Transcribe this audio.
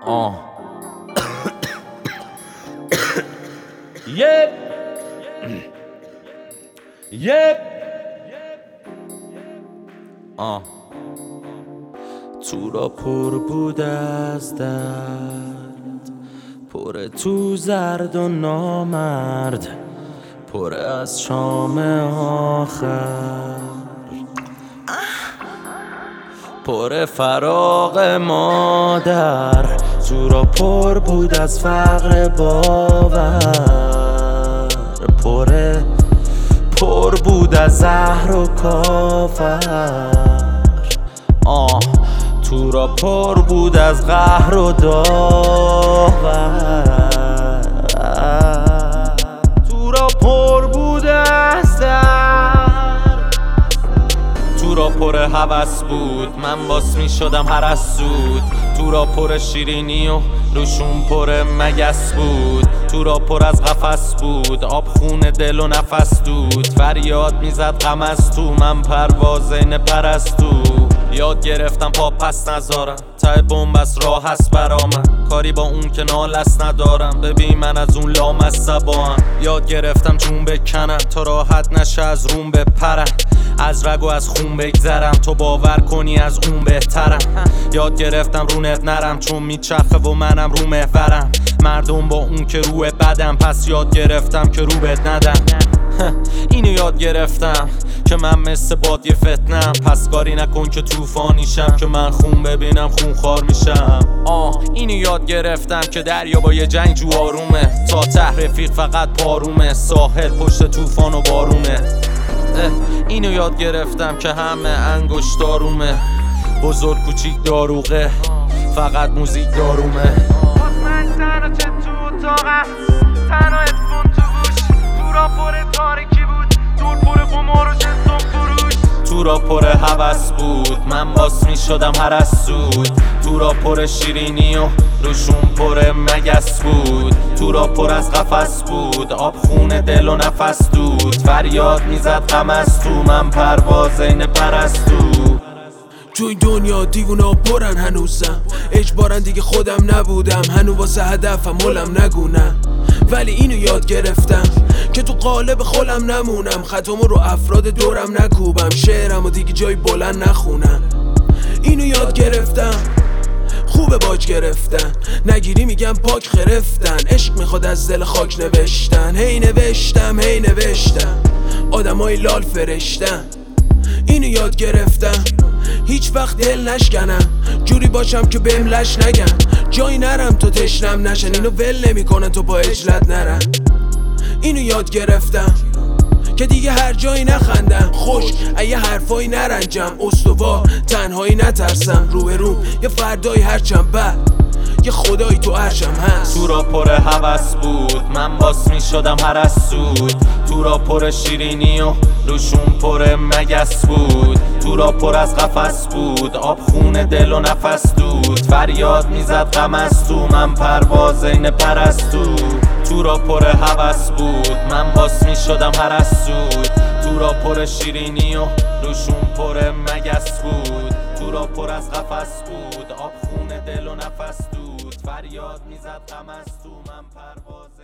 Yep. Yep. تو را پر بود از درد، پر تو زرد و نامرد، پر از شام آخر، پر فراق مادر. تو را پر بود از فقر باور، پر بود از زهر و کافر. تو را پر بود از قهر و داور، تو را پر بود از درد. تو را پر هوس بود، من باس می شدم هر از سود. تو را پر شیرینی و روشون پر مگس بود. تو را پر از قفس بود، آب خون دل و نفس دود. فریاد میزد غم از تو، من پروازین پرستو. یاد گرفتم پا پس نذارم، ته بنبست راه هست برا من. کاری با اون که نالست ندارم، ببین من از اون لامصبام. یاد گرفتم جون بکنم تا راحت نشه از روم بپرم. از رگ و از خون بگذرم تو باور کنی از اون بهترم. یاد گرفتم رونت نرم چون میچرخه و منم رو محورم. مردم با اون که روی بدم، پس یاد گرفتم که رو بد ندم. اینو یاد گرفتم که من مثل باد یه فتنم. پس کاری نکن که طوفانیشم، که من خون ببینم خون خوار میشم. اینو یاد گرفتم که دریا با یه جنگ جو آرومه. تا ته رفیق فقط پارومه، ساحل پشت طوفان و بارونه. اینو یاد گرفتم که همه انگشت دارومه. بزرگ کوچیک داروغه، فقط موزیک دارومه. من تنها چه تو اتاقم، تنها ادفون تو گوش. تو را پر تاریکی بود، دور پر قمار و جستم فروش. تو را پر هوس بود، من باس می شدم هر از سود. تو را پر شیرینی و روشون پر مگس بود. تو را پر از قفس بود، آب خون دل و نفس دود. فریاد میزد غم از تو، من پروازین پرستو. تو این دنیا دیوونا پرن هنوزم، اجبارن دیگه خودم نبودم. هنو واسه هدفم ملم نگونم، ولی اینو یاد گرفتم که تو قالب خولم نمونم. خطامو رو افراد دورم نکوبم، شعرمو دیگه جای بلند نخونم. اینو یاد گرفتم خوبه باج گرفتن، نگیری میگم پاک خرفتن. عشق میخواد از دل خاک نوشتن. هی نوشتم آدمای لال فرشتن. اینو یاد گرفتم هیچ وقت دل نشکنم، جوری باشم که بهم لش نگم. جایی نرم تو تشنم نشن، اینو ول نمیکنن تو با اجلت نرم. اینو یاد گرفتم که دیگه هر جایی نخندم، خوش یه حرفایی نرنجم. استوار تنهایی نترسم، رو یه فردایی هرچم بد، یه خدایی تو عرشم هست. تو را پر هوس بود، من باس می شدم هر از سود. تو را پر شیرینی و روشون پر مگس بود. تو را پر از قفس بود، آب خون دل و نفس دود. فریاد میزد غم از تو، من پروازین پرستو. تو را پر هوس بود، من باس می شدم هر از سود. تو را پر شیرینی و روشون پر مگس بود. تو را پر از قفس بود، آب خون دل و نفس دود. فریاد میزد غم از تو، من پرواز